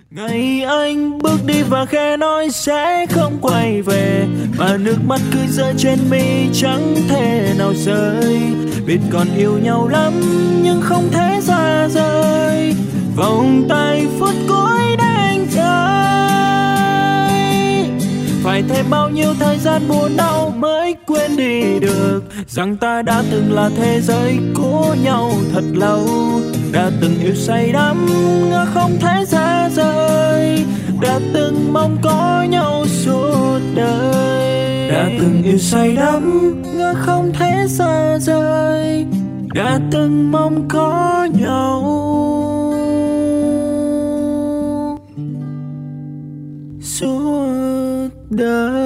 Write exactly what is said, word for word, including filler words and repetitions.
Ngày anh bước đi và khẽ nói sẽ không quay về, mà nước mắt cứ rơi trên mi chẳng thể nào rơi. Biết còn yêu nhau lắm nhưng không thể xa rời, vòng tay phút cuối để anh chơi. Phải thêm bao nhiêu thời gian buồn đau mới quên đi được rằng ta đã từng là thế giới của nhau thật lâu. Đã từng yêu say đắm ngỡ không thể xa rời, đã từng mong có nhau suốt đời. Đã từng yêu say đắm ngỡ không thể xa rời, đã từng mong có nhau suốt đời.